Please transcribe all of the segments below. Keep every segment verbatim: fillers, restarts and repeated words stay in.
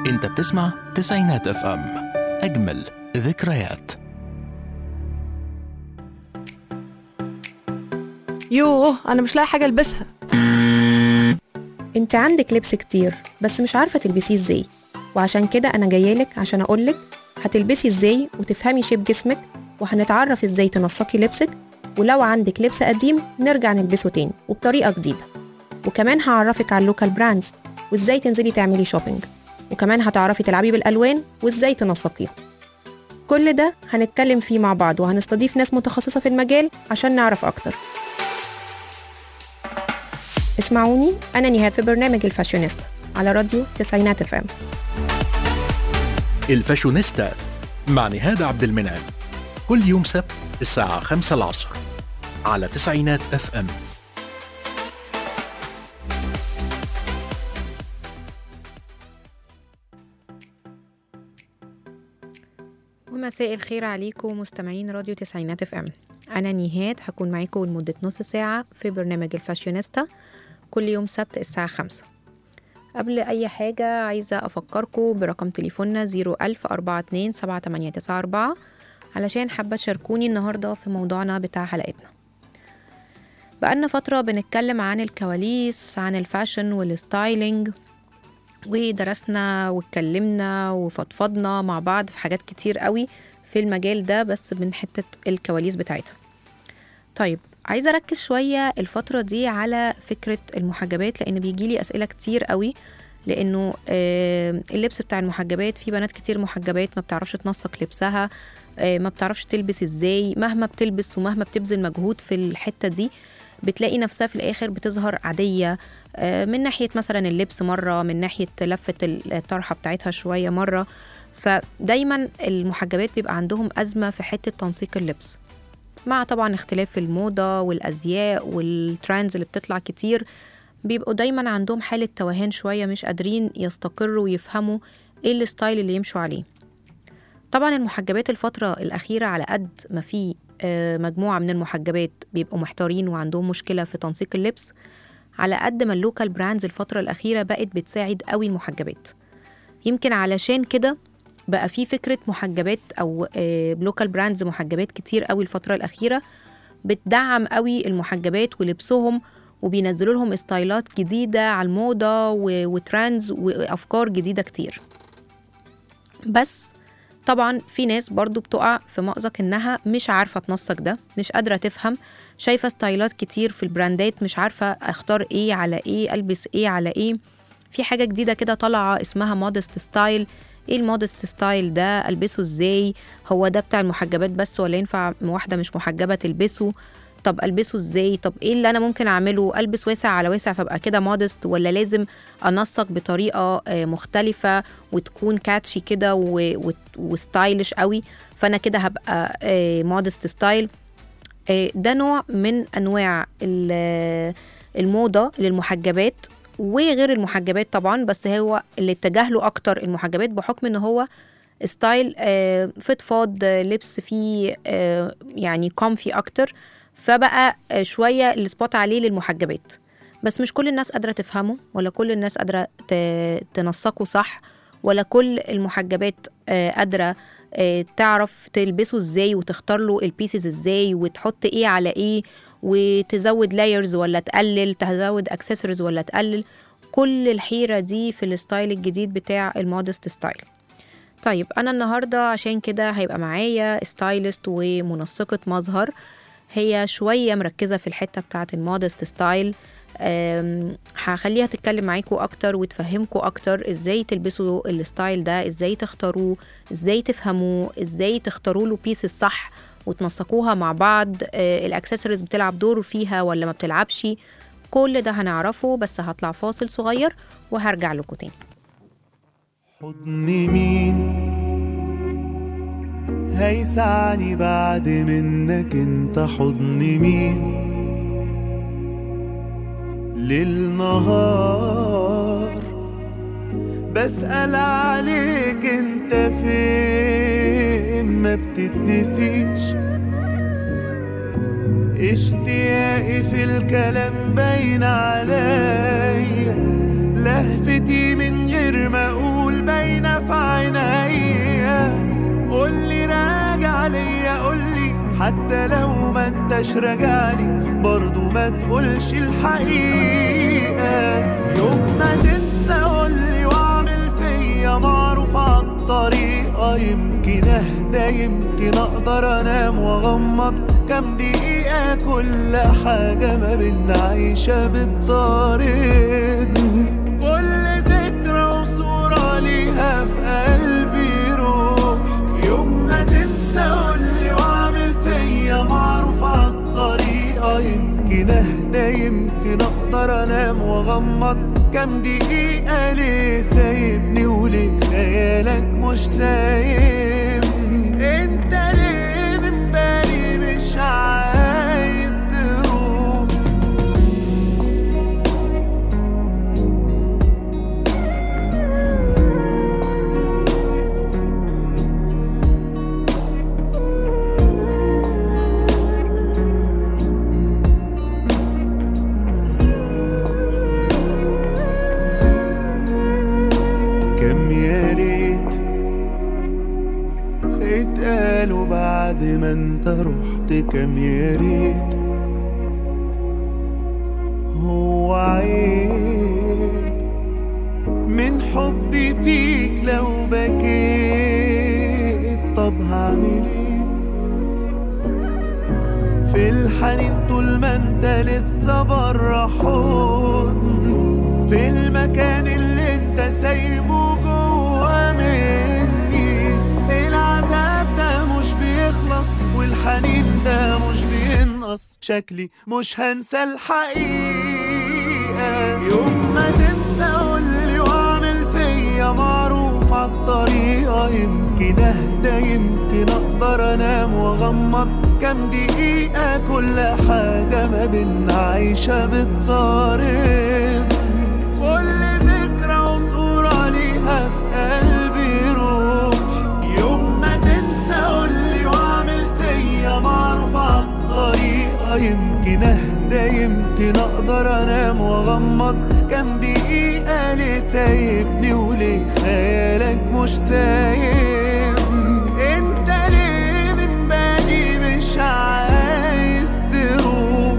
انت بتسمع تسعينات اف ام، اجمل ذكريات. يوه أنا مش لاقي حاجة ألبسها. انت عندك لبس كتير بس مش عارفة تلبسيه ازاي، وعشان كده أنا جايالك عشان أقولك هتلبسي ازاي وتفهمي شيب جسمك، وهنتعرف ازاي تنسقي لبسك، ولو عندك لبس قديم نرجع نلبسه تاني وبطريقة جديدة. وكمان هعرفك على اللوكال براندز وازاي تنزلي تعملي شوبينج، وكمان هتعرفي تلعبي بالألوان وازاي تنسقيها. كل ده هنتكلم فيه مع بعض، وهنستضيف ناس متخصصة في المجال عشان نعرف أكتر. اسمعوني أنا نهاد في برنامج الفاشونيستا على راديو تسعينات اف ام. الفاشونيستا مع نهاد عبد المنعم، كل يوم سبت الساعة خمسة العصر على تسعينات اف ام. ومساء الخير عليكم مستمعين راديو تسعينات اف ام. أنا نهاد هكون معاكم لمدة نص ساعة في برنامج الفاشونيستا كل يوم سبت الساعة خمسة. قبل أي حاجة عايزة أفكركم برقم تليفوننا زيرو ألف أربعة اتنين سبعة تمانية تسعة أربعة علشان حابة تشاركوني النهاردة في موضوعنا بتاع حلقتنا. بقالنا فترة بنتكلم عن الكواليس، عن الفاشن والستايلينج، ودرسنا واتكلمنا وفضفضنا مع بعض في حاجات كتير قوي في المجال ده، بس من حتة الكواليس بتاعتها. طيب عايزة أركز شوية الفترة دي على فكرة المحجبات، لأن بيجيلي أسئلة كتير قوي، لأنه اللبس بتاع المحجبات في بنات كتير محجبات ما بتعرفش تنسق لبسها، ما بتعرفش تلبس إزاي، مهما بتلبس ومهما بتبذل مجهود في الحتة دي بتلاقي نفسها في الآخر بتظهر عادية، من ناحية مثلا اللبس مرة، من ناحية لفة الطرحة بتاعتها شوية مرة. فدايما المحجبات بيبقى عندهم أزمة في حتة تنسيق اللبس، مع طبعا اختلاف الموضة والأزياء والترندز اللي بتطلع كتير، بيبقوا دايما عندهم حالة توهان شوية، مش قادرين يستقروا ويفهموا ايه الستايل اللي يمشوا عليه. طبعا المحجبات الفترة الأخيرة على قد ما في مجموعة من المحجبات بيبقوا محتارين وعندهم مشكلة في تنسيق اللبس، على قد ما اللوكال براندز الفترة الأخيرة بقت بتساعد قوي المحجبات. يمكن علشان كده بقى في فكرة محجبات أو لوكال براندز محجبات كتير قوي الفترة الأخيرة بتدعم قوي المحجبات ولبسهم، وبينزلوا لهم استايلات جديدة على الموضة وترندز وأفكار جديدة كتير. بس طبعا في ناس برضو بتقع في مأزق إنها مش عارفة تنسق ده، مش قادرة تفهم، شايفة ستايلات كتير في البراندات، مش عارفة أختار إيه على إيه، ألبس إيه على إيه. في حاجة جديدة كده طالعة اسمها مودست ستايل. ايه المودست ستايل ده؟ البسه ازاي؟ هو ده بتاع المحجبات بس ولا ينفع واحده مش محجبه تلبسه؟ طب البسه ازاي؟ طب ايه اللي انا ممكن اعمله؟ البس واسع على واسع فبقى كده مودست، ولا لازم انسق بطريقه مختلفه وتكون كاتشي كده وستايلش قوي فانا كده هبقى مودست ستايل؟ ده نوع من انواع الموضه للمحجبات وغير المحجبات طبعا، بس هو اللي اتجه له اكتر المحجبات بحكم ان هو ستايل آه فضفاض، آه لبس فيه آه يعني كومفي اكتر، فبقى آه شويه السبوت عليه للمحجبات. بس مش كل الناس قادره تفهمه، ولا كل الناس قادره تنسقه صح، ولا كل المحجبات آه قادره آه تعرف تلبسه ازاي وتختار له البيسز ازاي وتحط ايه على ايه، وتزود لايرز ولا تقلل، تزود اكسسوارز ولا تقلل. كل الحيرة دي في الستايل الجديد بتاع المودست ستايل. طيب أنا النهاردة عشان كده هيبقى معايا ستايلست ومنسقة مظهر، هي شوية مركزة في الحتة بتاعة المودست ستايل. هخليها تتكلم معاكم أكتر وتفهمكم أكتر إزاي تلبسوا الستايل ده، إزاي تختاروه، إزاي تفهموه، إزاي تختاروا له بيس الصح وتنسقوها مع بعض. الأكسسوارز بتلعب دور فيها ولا ما بتلعبش؟ كل ده هنعرفه، بس هطلع فاصل صغير وهرجع لكم تاني. حضن مين هيسعني بعد منك انت؟ حضن مين للنهار بسأل عليك انت فين؟ ما بتتنسيش اشتياقي في الكلام باين عليا، لهفتي من غير ما اقول باين حتى لو ما انتش راجعلي برضو ما تقولش الحقيقة. يوم ما تنسى قولي واعمل فيا معروف عالطريقة، يمكن اهدى يمكن اقدر انام واغمض كام دقيقة. كل حاجة ما بينا عايشة بالطريق، كل ذكرى وصورة ليها في قلبي روح. يوم ما تنسى قولي واعمل فيا معروف عالطريقة، يمكن اهدى يمكن اقدر انام واغمض كام دقيقة. ليه سايبني وليه خيالك مش سايبني؟ انت ليه من بالي مش عايز تروح؟ كم يا ريت اتقالوا بعد ما انت رحت، كم يا ريت هو عيب من حبي فيك لو بكيت. طب هعمل ايه في الحنين طول ما انت لسه برا حضن، في المكان اللي انت سايبه جوا مني. العذاب ده مش بيخلص والحنين ده مش بينقص، شكلي مش هنسى الحقيقة. يوم ما تنسى قولي واعمل فيا معروف عالطريقة، يمكن اهدى يمكن اقدر انام واغمض كام دقيقة. كل حاجة ما بينا عايشة بالطريق، كل ذكرى وصورة ليها في قلبي روح. يوم ما تنسى قولي واعمل فيا معروف عالطريقة، يمكن اهدى يمكن اقدر انام واغمض كام دقيقة. ليه سايبني وليه خيالك مش سايبني؟ انت ليه من بالي مش عايز تروح؟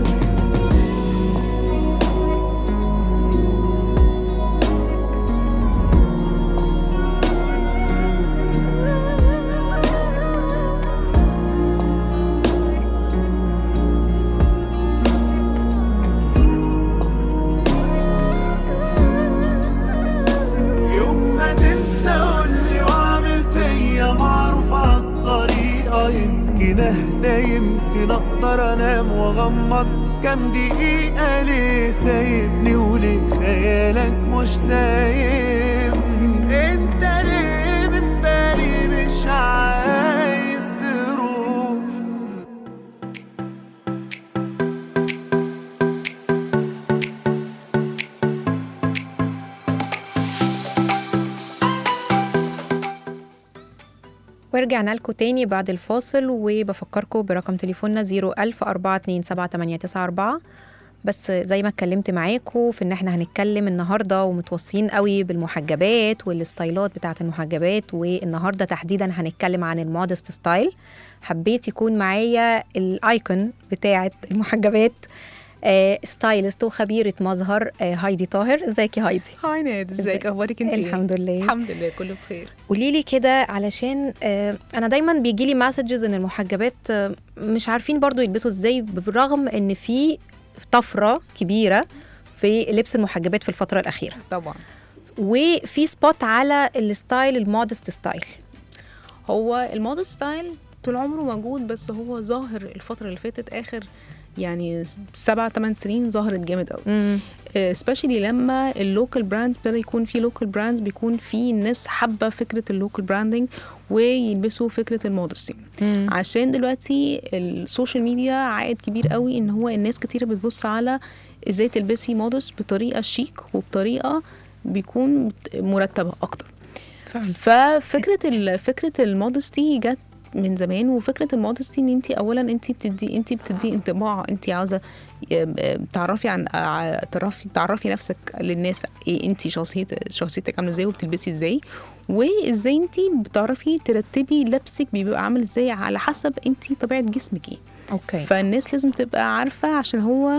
يمكن اهدى يمكن اقدر انام واغمض كام دقيقة. ليه سايبني وليه خيالك مش سايبني؟ انت ليه من بالي مش عايز تروح؟ ورجعنا لكم تاني بعد الفاصل، وبفكركم برقم تليفوننا زيرو ألف أربعة اتنين سبعة تمانية تسعة أربعة. بس زي ما اتكلمت معاكم في ان احنا هنتكلم النهاردة ومتوصين قوي بالمحجبات والستايلات بتاعة المحجبات، والنهاردة تحديدا هنتكلم عن المودست ستايل. حبيت يكون معايا الايكون بتاعة المحجبات، آه ستايلست وخبيرة مظهر، آه هايدي طاهر. ازيك يا هايدي؟ هاي ناد، ازيك؟ اخبارك انت؟ الحمد لله الحمد لله كله بخير. قولي لي كده، علشان آه انا دايما بيجي لي مسجز ان المحجبات آه مش عارفين برضو يلبسوا ازاي، بالرغم ان في طفرة كبيرة في لبس المحجبات في الفترة الأخيرة طبعا، وفي سبوت على الستايل المودست ستايل. هو المودست ستايل طول عمره موجود، بس هو ظاهر الفترة اللي فاتت آخر يعني سبع ثمان سنين ظهرت جامد قوي، سبيشالي لما اللوكال براندز بدأ يكون في لوكال براندز، بيكون في ناس حابة فكرة اللوكال براندنج ويلبسوا فكرة المودستي. عشان دلوقتي السوشيال ميديا عائد كبير قوي ان هو الناس كتير بتبص على ازاي تلبسي مودست بطريقة شيك وبطريقة بيكون مرتبة اكتر. ففكرة فكرة المودستي جت من زمان. وفكره المودستي ان انت اولا انت بتدي انت بتدي انطباع، انت عاوزه تعرفي عن تعرفي تعرفي نفسك للناس ايه انت شخصيتك شخصيتك عامله ازاي وبتلبسي ازاي، وازاي انت بتعرفي ترتبي لبسك بيبقى عامل ازاي على حسب انت طبيعه جسمك ايه. اوكي. فالناس لازم تبقى عارفه عشان هو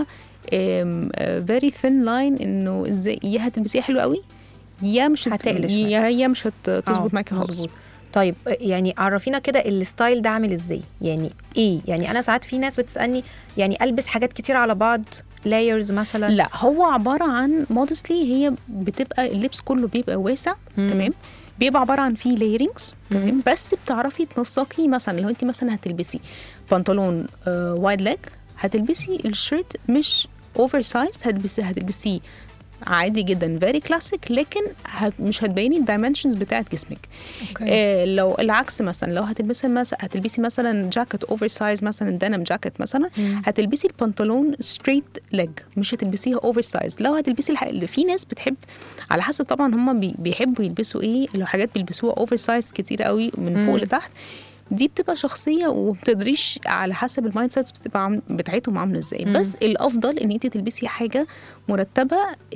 very thin line انه ازاي يا هتلبسيها حلو قوي يا مش هتقلش يا هي مش هتظبط معاكي خالص. طيب يعني عرفينا كده الستايل ده عامل ازاي، يعني ايه؟ يعني انا ساعات في ناس بتسالني يعني البس حاجات كتير على بعض لايرز مثلا. لا هو عباره عن مودستلي هي بتبقى اللبس كله بيبقى واسع. مم. تمام. بيبقى عباره عن فيه لايرنجز. تمام. بس بتعرفي تنسقي مثلا لو انت مثلا هتلبسي بنطلون آه وايد ليج، هتلبسي الشيرت مش اوفر سايز، هتلبسي هتلبسيه عادي جدا فيري كلاسيك، لكن هت مش هتبيني الدايمنشنز بتاعت جسمك. آه لو العكس مثلا لو هتلبسي مثلا هتلبسي مثلا جاكيت اوفر سايز مثلا دينم جاكيت مثلا، مم. هتلبسي البنطلون ستريت ليج مش هتلبسيها اوفر سايز. لو هتلبسي الح... اللي في ناس بتحب على حسب طبعا هم بي... بيحبوا يلبسوا ايه، لو حاجات بيلبسوها اوفر سايز كتير قوي من مم. فوق لتحت، دي بتبقى شخصيه وبتدريش على حسب المايند سيتس بتبقى عم... بتاعتهم عامله ازاي. بس الافضل ان انت تلبسي حاجه مرتبه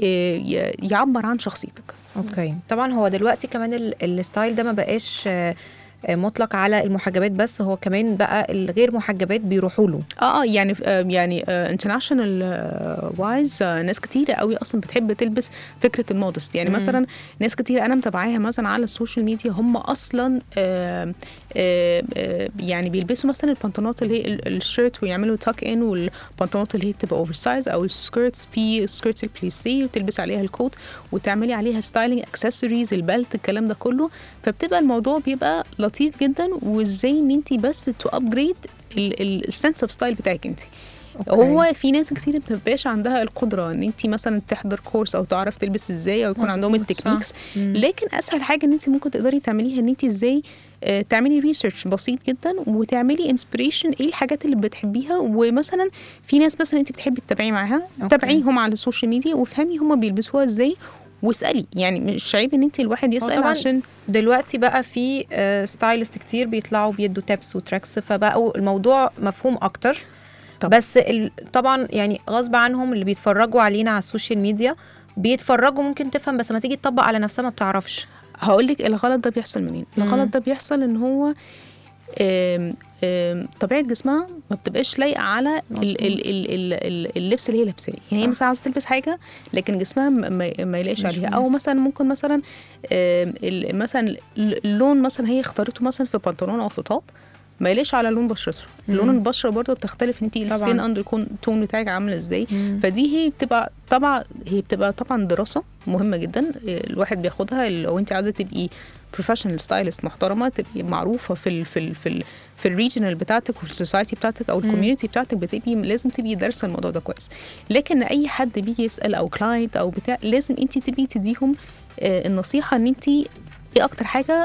يعبر عن شخصيتك. اوكي. طبعا هو دلوقتي كمان الستايل ده ما بقاش مطلق على المحجبات بس، هو كمان بقى الغير محجبات بيروحوا له. اه اه يعني يعني انترناشونال وايز ناس كتيره قوي اصلا بتحب تلبس فكره المودست. يعني مم. مثلا ناس كتير انا متابعاها مثلا على السوشيال ميديا هم اصلا آآ آآ يعني بيلبسوا مثلا البنطلونات اللي هي الشيرت ويعملوا تاك ان، والبنطلونات اللي هي بتبقى اوفر سايز، او السكيرتس في سكيرتس البليسي وتلبس عليها الكوت وتعملي عليها ستايلينج اكسسوارز البلت الكلام ده كله. فبتبقى الموضوع بيبقى لطيف جدا، وازاي ان انت بس تو ابجريد السنس اوف ستايل بتاعك انت. هو في ناس كتير بتبقاش عندها القدره ان انت مثلا تحضر كورس او تعرف تلبس ازاي او يكون عندهم التكنيكس، لكن اسهل حاجه ان انت ممكن تقدري تعمليها ان انت ازاي تعملي ريسيرش بسيط جدا وتعملي انسبيريشن ايه الحاجات اللي بتحبيها. ومثلا في ناس مثلا انت بتحبي تتابعي معاها، تابعيهم على السوشيال ميديا وفهمي هم بيلبسوها ازاي واسالي. يعني مش عيب ان انت الواحد يسال، عشان دلوقتي بقى في ستايلست كتير بيطلعوا بيدوا تابس وتراكس، فبقوا الموضوع مفهوم اكتر. طب. بس طبعا يعني غصب عنهم اللي بيتفرجوا علينا على السوشيال ميديا بيتفرجوا ممكن تفهم، بس ما تيجي تطبق على نفسها ما بتعرفش. هقولك الغلط ده بيحصل منين. الغلط ده بيحصل ان هو آم آم طبيعه جسمها ما بتبقاش لايقه على ال ال ال ال اللبس اللي هي لابساه. يعني هي مثلا عاوزه تلبس حاجه لكن جسمها ما يلاقيش عليها، او مثلا ممكن مثلا مثلا اللون مثلا هي اختارته مثلا في بنطلون او في توب ما يلاقيش على لون بشرتها. لون البشره برضه بتختلف، انت السكين اندر تون بتاعك عامله ازاي. مم. فدي هي بتبقى طبعا هي بتبقى طبعا دراسه مهمه جدا الواحد بياخدها لو انت عايزه تبقي بروفيشنال ستايلست محترمه، تبقي معروفه في ال في ال في ال في الريجنال بتاعتك وفي السوسايتي بتاعتك او الكوميونتي بتاعتك، بتبقي لازم تبقي دارسه الموضوع ده كويس. لكن اي حد بيجي يسال او كلاينت او بتاع لازم انت تبقي تديهم آه النصيحه ان انت ايه اكتر حاجه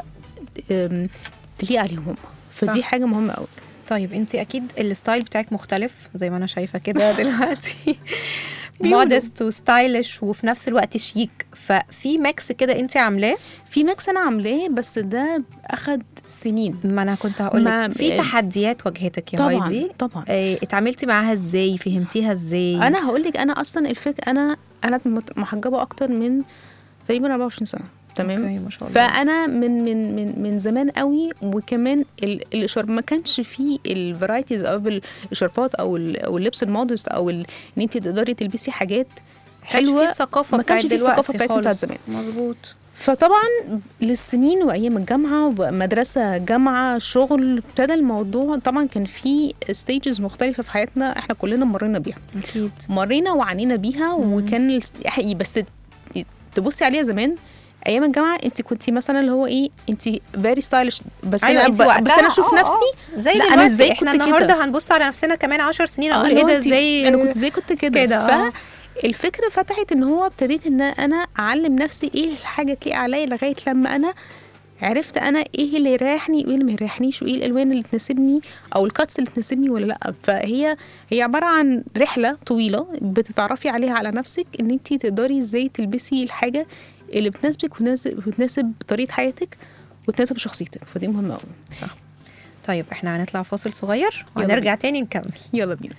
تليق عليهم هم. فدي صح. حاجه مهمه قوي. طيب انت اكيد الستايل بتاعك مختلف زي ما انا شايفه كده دلوقتي مودست وستايلش وفي نفس الوقت شيك، ففي ميكس كده انت عاملاه. في ميكس انا عاملاه بس ده اخد سنين. ما انا كنت هقول لك في تحديات واجهتك يا طبعًا هايدي. طبعا اه اتعاملتي معاها ازاي، فهمتيها ازاي؟ انا هقول لك انا اصلا الفكره انا انا محجبه اكتر من تقريبا أربعة وعشرين سنه. تمام. ما شاء الله. فانا من من من من زمان قوي، وكمان الشرب ما كانش فيه الفرايتيز او الشربات او او اللبس المودست او ان انت تقدري تلبسي حاجات حلوه. ما كانش فيه الثقافه بتاعت دلوقتي، ما كانش فيه الثقافه بتاعت زمان. مظبوط. فطبعا للسنين وايام الجامعه ومدرسه جامعه شغل ابتدى الموضوع. طبعا كان في ستيجز مختلفه في حياتنا احنا كلنا مرينا بيها اكيد، مرينا وعنينا بيها. مم. وكان حقيقي بس تبصي عليها زمان ايام الجامعه انت كنتي مثلا اللي هو ايه انت فيري ستايلش، بس أيوة انا ب... بس انا اشوف نفسي زي دلوقتي. انا ازاي احنا النهارده كده؟ هنبص على نفسنا كمان عشر سنين اقول ايه ده ازاي انا كنت ازاي كنت كده, كده. فالفكره فتحت ان هو ابتديت ان انا اعلم نفسي ايه الحاجه تليق عليا لغايه لما انا عرفت انا ايه اللي يريحني وايه اللي ما يريحنيش وايه الالوان اللي تناسبني او الكاتس اللي تناسبني ولا لا. فهي هي عباره عن رحله طويله بتتعرفي عليها على نفسك ان انت تقدري ازاي تلبسي الحاجه اللي بتناسبك وتناسب طريقه حياتك وتناسب شخصيتك. فدي مهمه قوي. صح. طيب احنا هنطلع فاصل صغير يلا ونرجع بينا. تاني نكمل. يلا بينا.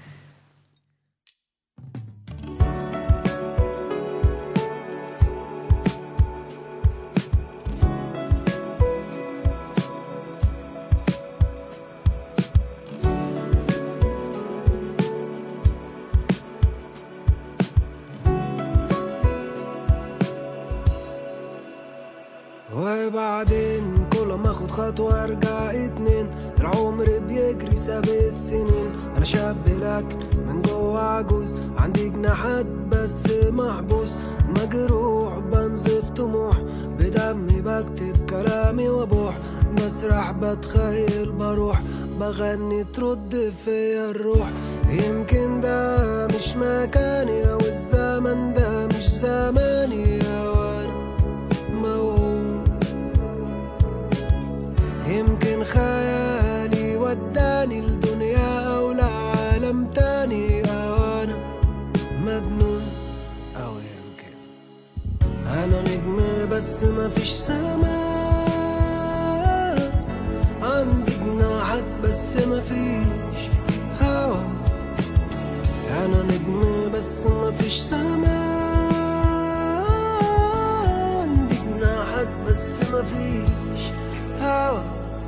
وبعدين كل ما اخد خطوة ارجع اتنين، العمر بيجري ساب السنين. انا شاب لكن من جوه عجوز، عندي جناحات بس محبوس، مجروح بنزف طموح، بدمي بكتب كلامي وابوح، مسرح بتخيل بروح، بغني ترد فيا الروح. يمكن ده مش مكاني او الزمن ده مش زماني، وانا موهوم. يمكن خيالي وداني لدنيا او لعالم تاني، او انا مجنون، او يمكن انا نجم بس ما فيش سماء، عندي جناحات بس ما فيش هوا. انا نجم بس ما فيش سماء، عندي جناحات بس ما فيش هوا.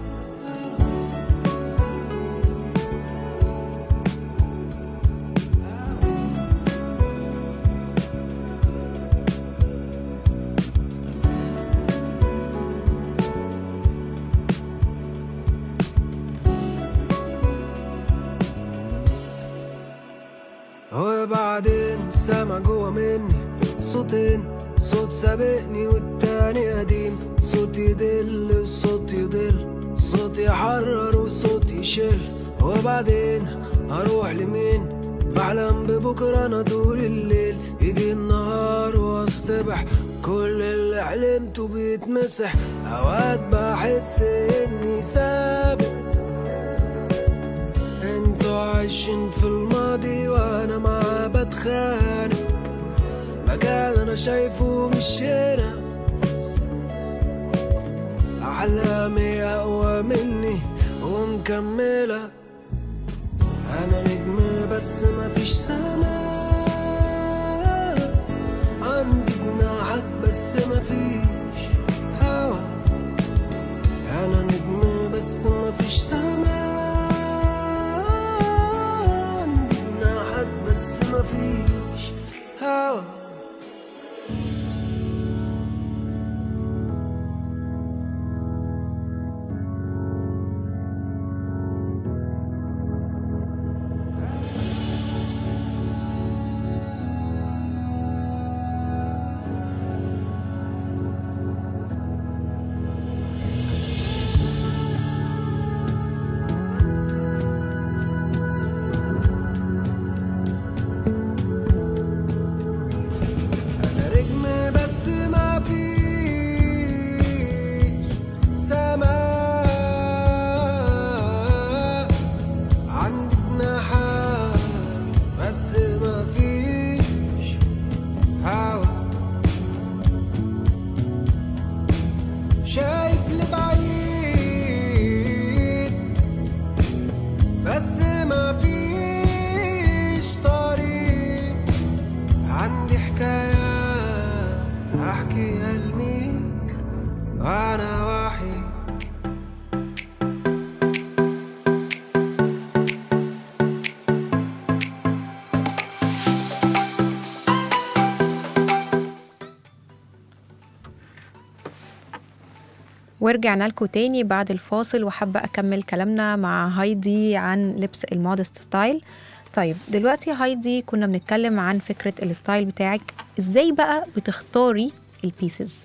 وبعدين سامع جوا مني صوتين، صوت سابقني والتاني قديم، صوت يدل وصوت يضل، صوت يحرر وصوت يشل. وبعدين هروح لمين؟ بحلم ببكرة أنا طول الليل، يجي النهار واصطبح كل اللي حلمته بيتمسح. أوقات بحس إني سابق، انتوا عايشين في الماضي وانا معاه بتخانق، مكان انا شايفه مش هنا. احلامي اقوى مني ومكملة، انا نجم بس ما فيش سماء، عندي جناحات بس ما فيش هوا. انا نجم بس ما فيش سماء، بس ما فيش هوا. ورجعنا لكم تاني بعد الفاصل، وحابة أكمل كلامنا مع هايدي عن لبس المودست ستايل. طيب دلوقتي هايدي كنا بنتكلم عن فكرة الستايل بتاعك، ازاي بقى بتختاري البيسز؟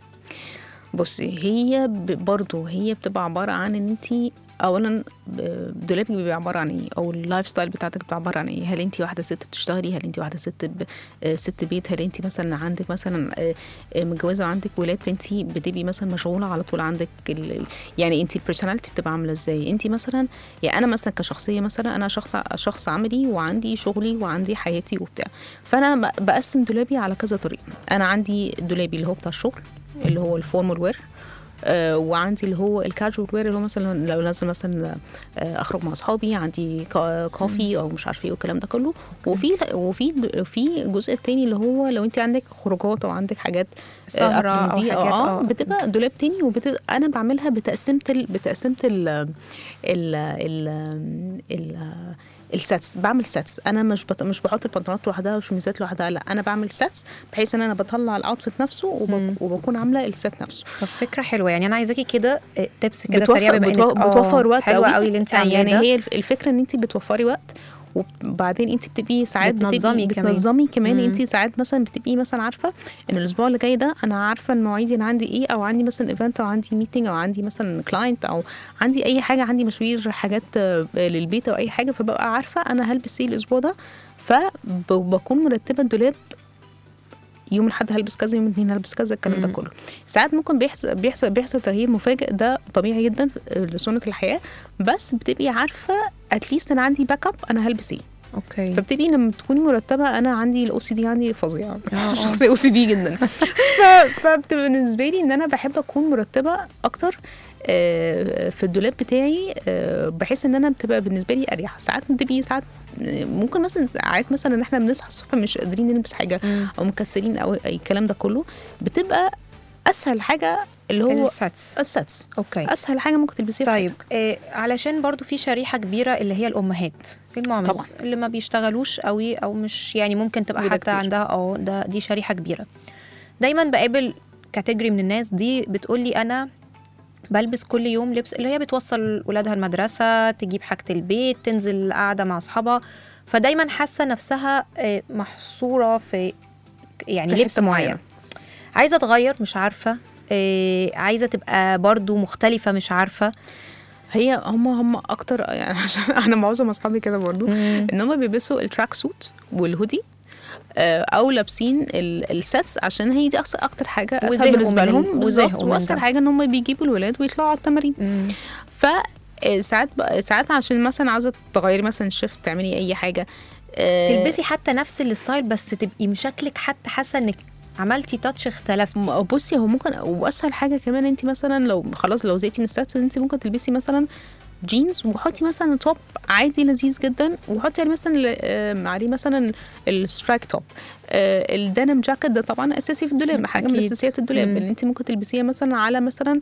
بصي هي برضو هي بتبقى عبارة عن ان انتي اولا دولابك بيبقى عباره عن ايه، او اللايف ستايل بتاعتك بتبقى عباره عن ايه. هل انت واحده ست بتشتغلي، هل انت واحده ست ب... ست بيت، هل انت مثلا عندك مثلا متجوزه وعندك ولاد، فانت بتبقي مثلا مشغوله على طول عندك ال... يعني انت البيرسوناليتي بتبقى عامله ازاي. انت مثلا يعني انا مثلا كشخصيه، مثلا انا شخص شخص عملي وعندي شغلي وعندي حياتي وبتاع، فانا بقسم دولابي على كذا طريقه. انا عندي دولابي اللي هو بتاع الشغل اللي هو الفورمال وير، آه وعندي اللي هو الكاجوال وير اللي هو مثلا لو نازل مثلا آه اخرج مع اصحابي، عندي كوفي او مش عارفه ايه والكلام ده كله. وفي وفي في الجزء الثاني اللي هو لو انت عندك خروجات او عندك حاجات سهرة او حاجات اه بتبقى دولاب تاني. وبت... انا بعملها بتقسمه ال... بتقسمه ال ال ال ال الساتس. بعمل ساتس، انا مش بط... مش بحط البنطلونات لوحدها والشميزات لوحدها، لا انا بعمل ساتس بحيث ان انا بطلع الاوتفيت نفسه وب... وبكون عامله السات نفسه. طب فكره حلوه، يعني انا عايزاكي كده تبس كده بتوفر... سريعه بما انك بتو... بتوفر وقت حلوه قوي اللي انت عاملاه. يعني هي الفكره ان انت بتوفري وقت، وبعدين انت بتبقي ساعات بتنظمي كمان بتنظمي كمان انت ساعات مثلا بتبقي مثلا عارفه ان الاسبوع اللي جاي ده انا عارفه المواعيد انا عندي ايه، او عندي مثلا ايفنت او عندي ميتنج او عندي مثلا كلاينت او عندي اي حاجه، عندي مشوير حاجات للبيت او اي حاجه، فببقى عارفه انا هلبس ايه الاسبوع ده، فبكون مرتبه الدولاب يوم الاحد هلبس كذا، يوم الاثنين هلبس كذا، الكلام ده كله. ساعات ممكن بيحصل بيحصل بيحصل تغيير مفاجئ، ده طبيعي جدا لسنه الحياه، بس بتبقي عارفه اتليست انا عندي باك اب انا هلبس ايه. اوكي. فبتبقي لما تكوني مرتبه، انا عندي الاو سي دي عندي فظيعه، شخصيه او سي دي جدا. فبتبقى بالنسبه لي ان انا بحب اكون مرتبه اكتر في الدولاب بتاعي، بحيث ان انا بتبقى بالنسبه لي اريح. ساعات بتبقي ساعات ممكن مثلا ساعات مثلا ان احنا بنصحى الصبح مش قادرين نلبس حاجه او مكسلين او اي الكلام ده كله، بتبقى اسهل حاجه اللي هو الساتس. الساتس اوكي. اسهل حاجه ممكن تلبسيها. طيب آه علشان برضو في شريحه كبيره اللي هي الامهات المامز طبعا، اللي ما بيشتغلوش قوي او مش يعني ممكن تبقى حتى كتير. عندها اه ده دي شريحه كبيره. دايما بقابل كاتيجوري من الناس دي بتقولي انا بلبس كل يوم لبس، اللي هي بتوصل ولادها المدرسه، تجيب حاجه البيت، تنزل قاعده مع اصحابها، فدايما حاسه نفسها محصوره في يعني في لبس معين. عايزه اتغير مش عارفه، عايزه تبقى برضو مختلفه مش عارفه. هي هم هم اكتر يعني، عشان انا معظم اصحابي كده برضو ان هم بيلبسوا التراك سوت والهودي او لابسين الساتس، عشان هي دي اكتر اكتر حاجه اسهل بالنسبه لهم. بالظبط. واسهل حاجه ان هم بيجيبوا الولاد ويطلعوا على التمارين. ف ساعات ساعات عشان مثلا عاوزه تغيري مثلا شيفت، تعملي اي حاجه، تلبسي حتى نفس الستايل بس تبقي مشكلك حتى حاسه انك عملتي تاتش اختلفتي. بصي هو ممكن، واسهل حاجه كمان انت مثلا لو خلاص لو زيتي من الساتس، انت ممكن تلبسي مثلا جينز وحطي مثلا توب عادي لذيذ جدا، وحطي عليه مثلا عليه مثلا السترايك توب. الدنم جاكيت ده طبعا اساسي في الدولاب، حاجه من اساسيات الدولاب اللي انت ممكن تلبسيها مثلا على مثلا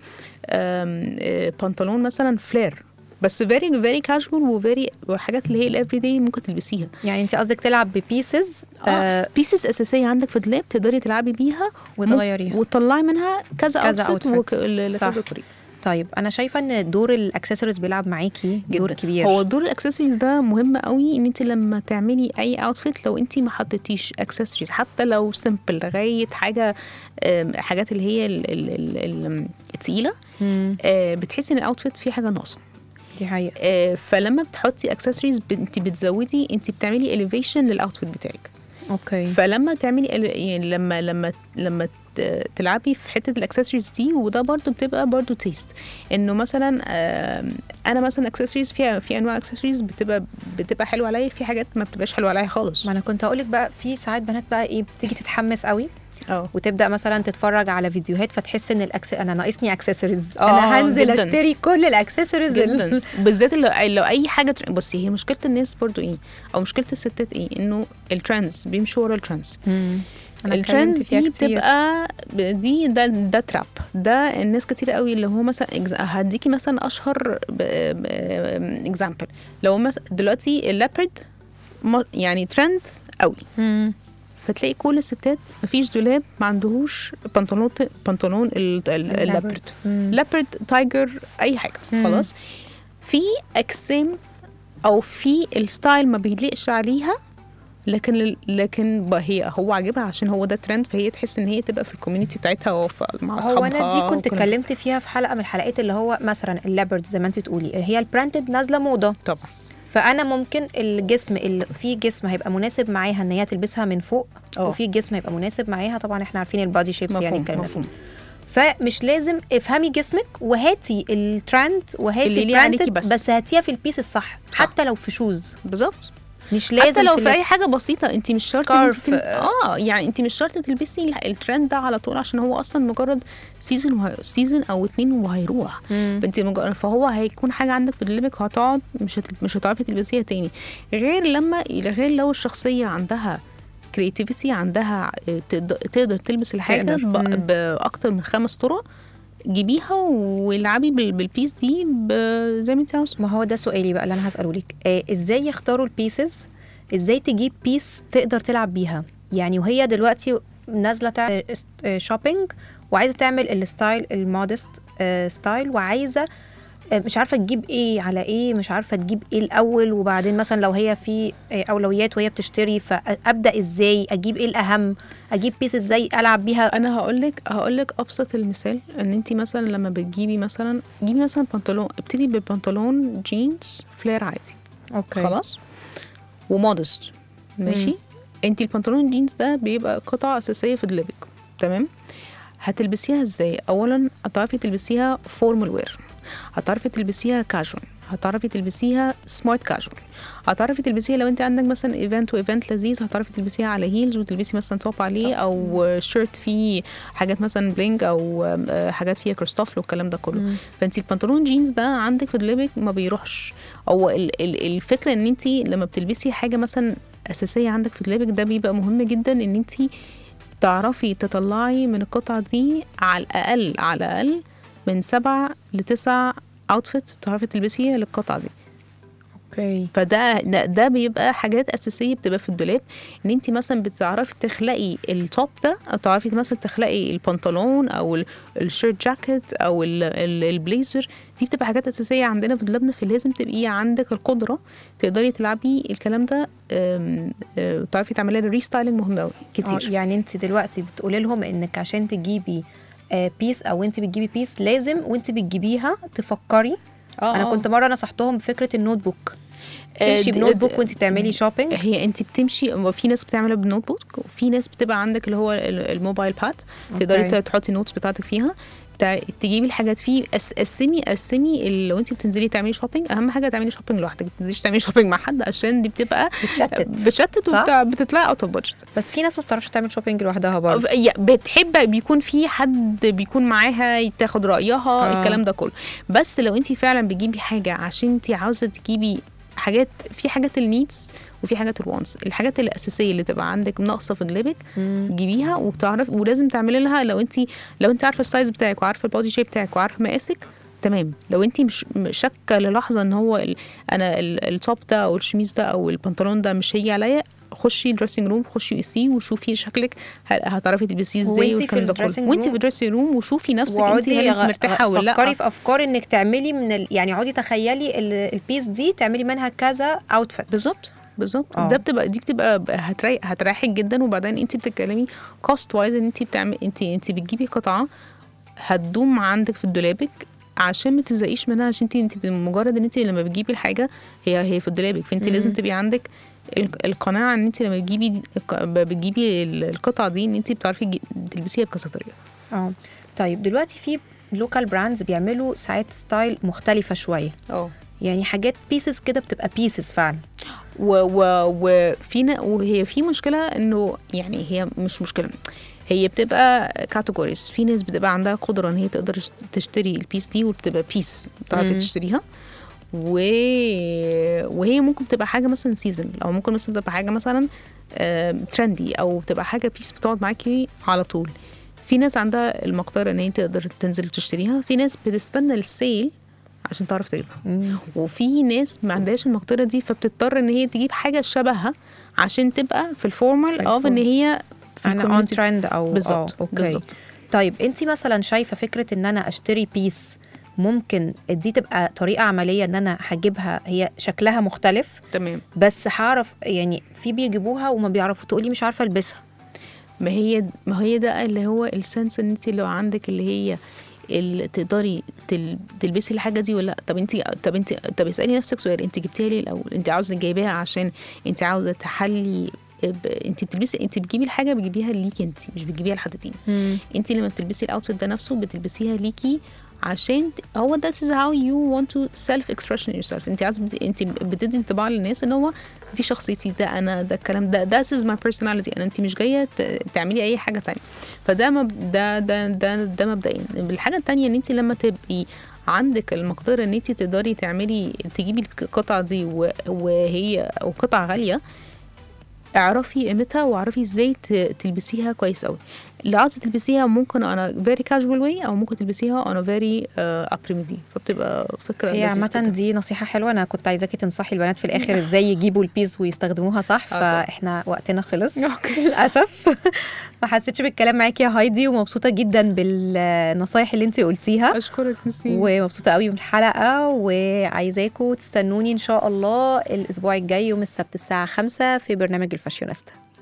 بنطلون مثلا فلير، بس فيري فيري كاجوال وفيري وحاجات اللي هي الافري داي ممكن تلبسيها. يعني انت قصدك تلعب ببيسز آه بيسز اساسيه عندك في الدولاب تقدري تلعبي بيها وتغيريها وتطلعي منها كذا كذا اوتفيت لكذا طريقه. طيب انا شايفه ان دور الاكسسوارز بيلعب معاكي دور جداً. كبير. هو دور الاكسسوارز ده مهم قوي، ان انت لما تعملي اي اوتفيت لو انت ما حطيتيش اكسسوارز حتى لو سيمبل لغايه حاجه حاجات اللي هي الثقيله، بتحسي ان الاوتفيت فيه حاجه ناقصه. دي حقيقة. آه فلما بتحطي اكسسوارز انت بتزودي، انت بتعملي اليفيشن للاوتفيت بتاعك. اوكي. فلما تعملي يعني لما لما لما تلعبي في حته الاكسسوارز دي، وده برضو بتبقى برضو تيست، انه مثلا آه انا مثلا اكسسوارز في في انواع اكسسوارز بتبقى بتبقى حلوه عليا، في حاجات ما بتبقاش حلوه عليا خالص. ما انا كنت هقولك بقى في ساعات بنات بقى ايه بتيجي تتحمس قوي أوه. وتبدا مثلا تتفرج على فيديوهات فتحس ان الأكس... انا ناقصني اكسسوارز، انا هنزل جداً. اشتري كل الاكسسوارز ال... بالذات لو... لو اي حاجه. بصي هي مشكله الناس برضو ايه، او مشكله الستات ايه، انه الترندز بيمشوا ورا الترندز. الترندز دي بتبقى دي ده ده تراب، ده الناس كتير قوي اللي هو مثلا هديكي مثلا اشهر اكزامبل، لو مثلا دلوقتي الليبرد يعني ترند قوي، مم. فتلاقي كل الستات مفيش دولاب ما عندهوش بنطلون بنطلون الليبرد، ليبرد تايجر اي حاجه. مم. خلاص في اجسام او في الستايل ما بيليقش عليها، لكن لكن هي هو عاجبها عشان هو ده ترند، فهي تحس ان هي تبقى في الكوميونتي بتاعتها مع اصحابها. هو انا دي كنت اتكلمت فيها في حلقه من الحلقات، اللي هو مثلا الليبرد زي ما انت بتقولي هي البراندد نازله موضه طبعا، فانا ممكن الجسم اللي في جسم هيبقى مناسب معاها ان هي تلبسها من فوق، أوه. وفي جسم هيبقى مناسب معاها، طبعا احنا عارفين البادي شيبس يعني الكلام ده، فمش لازم افهمي جسمك وهاتي الترند وهاتي البراندد، بس. بس هاتيها في البيس الصح، صح. حتى لو في شوز. بالظبط. مش لازم حتى لو في في اي اللبس. حاجه بسيطه، انت مش شرط إن انت سكارف. تل... اه يعني انت مش شرط تلبسي الترند ده على طول، عشان هو اصلا مجرد سيزون وه... سيزون او اتنين وهيروح. فانت مجرد فهو هيكون حاجه عندك في دولابك هتقعد مش هت... مش هتعرفي تلبسيها تاني، غير لما غير لو الشخصيه عندها كرياتيفيتي، عندها تقدر, تقدر تلبس الحاجه تقدر. ب... باكتر من خمس طرق، جيبيها والعبي بال... بالبيس دي ب... زي ما انت عاوزه. ما هو ده سؤالي بقى اللي انا هسأله لك. آه ازاي يختاروا البيسز؟ ازاي تجيب بيس تقدر تلعب بيها؟ يعني وهي دلوقتي نازله تعمل شوبينج وعايزه تعمل الستايل المودست آه ستايل، وعايزه آه مش عارفه تجيب ايه على ايه، مش عارفه تجيب ايه الاول، وبعدين مثلا لو هي في آه اولويات وهي بتشتري، فابدا ازاي اجيب ايه الاهم، اجيب بيس ازاي العب بيها؟ انا هقول لك هقول لك ابسط المثال، ان انت مثلا لما بتجيبي مثلا جيبي مثلا بنطلون، ابتدي بالبنطلون جينز فلير عادي، اوكي خلاص، ومودست، ماشي. انت البنطلون جينز ده بيبقى قطعه اساسيه في دولابك، تمام. هتلبسيها ازاي؟ اولا هتعرفي تلبسيها فورمال وير، هتعرفي تلبسيها كاجوال، هتعرفي تلبسيها سمارت كاجوال، هتعرفي تلبسيها لو انت عندك مثلا ايفنت وايفنت لذيذ، هتعرفي تلبسيها على هيلز وتلبسي مثلا توب عليه، او شيرت فيه حاجات مثلا بلينج، او حاجات فيها كريستوفل والكلام ده كله. فانت البنطلون جينز ده عندك في دولابك ما بيروحش. او الفكره ان انت لما بتلبسي حاجه مثلا اساسيه عندك في دولابك، ده بيبقى مهم جدا ان انت تعرفي تطلعي من القطعه دي على الاقل على الاقل من سبع لتسع اوتفيت تعرفي تلبسيها للقطعه دي. اوكي. فده ده, ده بيبقى حاجات اساسيه بتبقى في الدولاب، ان انت مثلا بتعرفي تخلقي التوب ده، او تعرفي مثلا تخلقي البنطلون او الشيرت جاكيت او البليزر، دي بتبقى حاجات اساسيه عندنا في دولابنا، فلازم تبقي عندك القدره تقدري تلعبي الكلام ده، تعرفي تعملي له ريستايلنج مهم قوي كتير. يعني انت دلوقتي بتقولي لهم انك عشان تجيبي بيس او انت بتجيبي بيس لازم وانت بتجيبيها تفكري. آه انا آه. كنت مره نصحتهم بفكره النوت بوك، تمشي بنوت بوك وانت بتعملي شوبينج. هي انت بتمشي، في ناس بتعملها بنوت بوك، وفي ناس بتبقى عندك اللي هو الموبايل باد، تقدري تحطي النوتس بتاعتك فيها، تجيبي الحاجات فيه. قسمي قسمي لو انت بتنزلي تعملي شوبينج، اهم حاجه تعملي شوبينج لوحدك، ما تنزليش تعملي شوبينج مع حد، عشان دي بتبقى بتشتت بتشتت وبتطلعي اوت اوف بادجت. بس في ناس ما بتعرفش تعمل شوبينج لوحدها برضه، بتحب بيكون في حد بيكون معاها تاخد رايها آه. الكلام ده كله. بس لو انت فعلا بتجيبي حاجه عشان انت عاوزه تجيبي حاجات، في حاجات النيدز وفي حاجات الوانس، الحاجات الاساسيه اللي تبقى عندك ناقصه في دولابك جيبيها، وبتعرف ولازم تعملي لها، لو انت لو انت عارفه السايز بتاعك وعارفه البودي شيب بتاعك وعارفه مقاسك، تمام. لو انت مش شاكه للحظه ان هو ال انا التوب ده او الشميز ده او البنطلون ده مش هيجي عليا، خشي الدريسنج روم، خشي قيسيه وشوفي شكلك هتعرفي تلبسيه ازاي والكلام ده كله، وانت في الدريسنج روم وشوفي نفسك انت هل انت مرتاحه ولا لا. فكري في افكار انك تعملي من ال... يعني عودي تخيلي البيس دي تعملي منها كذا اوتفيت. بالظبط بالظبط. ده بتبقى دي بتبقى هتريح هتريحك جدا. وبعدين انت بتتكلمي كوست وايز، ان انت بتعملي انت انت بتجيبي قطعه هتدوم عندك في دولابك، عشان ما تزهقيش منها، عشان انت انت مجرد ان انت لما بتجيبي الحاجه هي هي في دولابك، فانت لازم تبقي عندك القناعه ان انت لما بتجيبي بتجيبي القطعه دي ان انت بتعرفي تلبسيها بكذا طريقه. اه طيب دلوقتي في لوكال براندز بيعملوا ساعات ستايل مختلفه شويه، اه يعني حاجات بيسز كده بتبقى بيسز فعلا، وفينا وهي في مشكله انه يعني هي مش مشكله، هي بتبقى كاتيجوريز. في ناس بتبقى عندها قدره ان هي تقدر تشتري البيس دي وبتبقى بيس بتعرفي تشتريها، و... وهي ممكن تبقى حاجه مثلا سيزون، او ممكن مثلا تبقى حاجه مثلا ترندي، او تبقى حاجه بيس بتقعد معاكي على طول. في ناس عندها المقدره ان هي تقدر تنزل تشتريها، في ناس بتستنى السيل عشان تعرف تجيبها، وفي ناس ما عندهاش المقدره دي، فبتضطر ان هي تجيب حاجه شبهها عشان تبقى في الفورمال اوف ان هي انا اون ترند او بالظبط. اوكي بالزبط. طيب انت مثلا شايفه فكره ان انا اشتري بيس ممكن دي تبقى طريقه عمليه ان انا هجيبها هي شكلها مختلف، تمام، بس هعرف يعني في بيجيبوها وما بيعرفوا، تقولي مش عارفه البسها. ما هي ما هي ده اللي هو السنس ان انت لو عندك اللي هي اللي تقدري تلبسي الحاجه دي ولا لا. طب انت طب انت طب اسالي نفسك سؤال، انت جبتيها ليه الاول؟ انت عاوزه جايباها عشان انت عاوزه تحلي، انت بتلبسي انت بتجيبي الحاجه بتجيبيها ليكي انت، مش بتجيبيها لحد تاني. انت لما بتلبسي الاوتفيت ده نفسه بتلبسيها ليكي عشان ت- هو this is how you want to self expression yourself. انت عايز بت- انت بتدي انطباع للناس ان هو دي شخصيتي، ده انا، ده الكلام ده this is my personality. انا انت مش جايه ت- تعملي اي حاجه تانية. فده مب... ده ده ده ده مبدئيا. الحاجه التانية ان انت لما تبقي عندك المقدره ان انت تقدري تعملي تجيبي القطعه دي و... وهي وقطعه غاليه، اعرفي قيمتها واعرفي ازاي ت- تلبسيها كويس قوي. اللي عايزه تلبسيها ممكن انا very casual way او ممكن تلبسيها انا very uh, après-midi، فبتبقى فكره هي لذيذة عامة جدا. دي نصيحة حلوة. أنا كنت عايزاكي تنصحي البنات في الآخر إزاي يجيبوا البيس ويستخدموها صح. فإحنا وقتنا خلص للأسف. ما حسيتش بالكلام معاكي يا هايدي، ومبسوطة جدا بالنصايح اللي انتي قلتيها، اشكرك ميرسي. ومبسوطة قوي بالحلقة، وعايزاكوا تستنوني إن شاء الله الأسبوع الجاي يوم السبت الساعة خمسة في برنامج الفاشيونيستا.